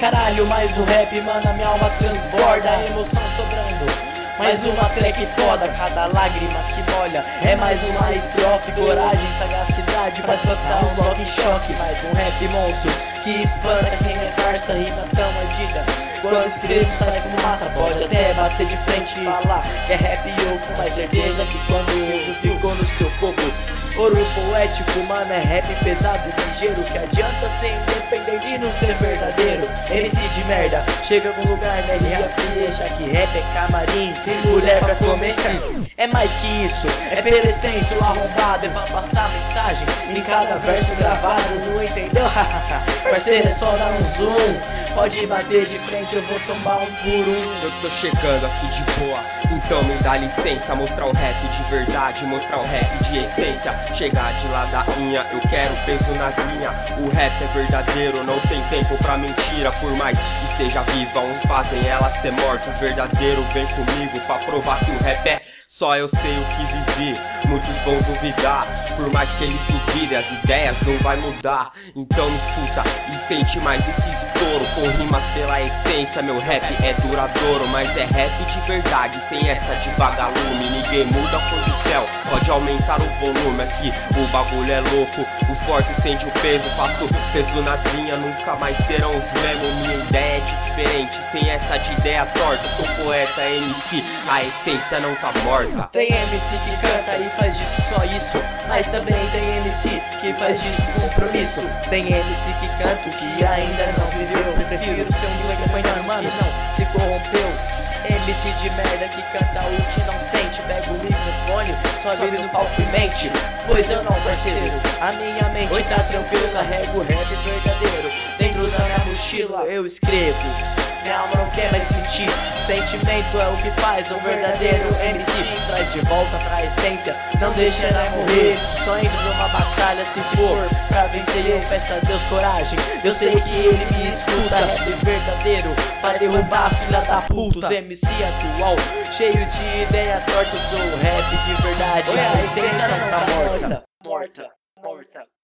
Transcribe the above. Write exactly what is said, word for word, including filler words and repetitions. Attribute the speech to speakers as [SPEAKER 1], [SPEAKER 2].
[SPEAKER 1] caralho, mais um rap, mano, a minha alma transborda, a emoção sobrando. Mais uma track foda, cada lágrima que molha. É mais uma estrofe, coragem, sagacidade pra espantar um rock choque. Mais um rap monstro que espanta quem é farsa, rima tão ardida. Quando escrevo sai fumaça, pode até bater de frente e falar que é rap eu com mais certeza que quando eu ficou no seu corpo. Ouro poético, mano, é rap pesado, ligeiro, que adianta ser independente e não ser verdadeiro. M C de merda, chega algum lugar na R A P, deixa que rap é camarim, tem mulher pra comer. É mais que isso, é pela essência, arrombado, é pra passar mensagem em cada verso gravado, não entendeu? Parceiro, é só dar um zoom, pode bater de frente, eu vou tomar um por um.
[SPEAKER 2] Eu tô chegando aqui de boa, então me dá licença, mostrar um rap de verdade, mostrar um rap de essência. Chegar de ladainha, eu quero peso nas linhas. O rap é verdadeiro, não tem tempo pra mentira. Por mais que esteja viva, uns fazem ela ser morta. Os verdadeiros vem comigo pra provar que o rap é só eu sei o que vivi. Muitos vão duvidar, por mais que eles duvidem, as ideias não vai mudar. Então me escuta e sente mais esse estouro, com rimas pela essência. Meu rap é duradouro, mas é rap de verdade, sem essa de vagalume. Ninguém muda quando o céu pode aumentar o volume. Aqui o bagulho é louco, os fortes sentem o peso. Faço peso nas linhas, nunca mais serão os mesmos. Minha ideia é diferente, sem essa de ideia torta. Sou poeta M C, a essência não tá morta.
[SPEAKER 1] Tem M C que canta e faz disso só isso, mas também tem M C que faz disso compromisso. Tem M C que canta que ainda não viveu. Prefiro ser um dos companheiros que não se corrompeu. M C de merda que canta o que não sente. Pega o microfone, sobe no palco e mente. Pois eu não, parceiro, a minha mente tá tranquila. Carrego o rap verdadeiro dentro da minha mochila, eu escrevo. Minha alma não quer mais sentir, sentimento é o que faz um verdadeiro M C. Traz de volta pra essência, não deixa ela morrer. Só entro numa batalha se for pra vencer. Eu peço a Deus coragem, eu sei que ele me escuta. Rap verdadeiro, pra derrubar a filha da puta. Os M C atual, cheio de ideia torta. Eu sou rap de verdade, a essência não tá morta. Morta, morta.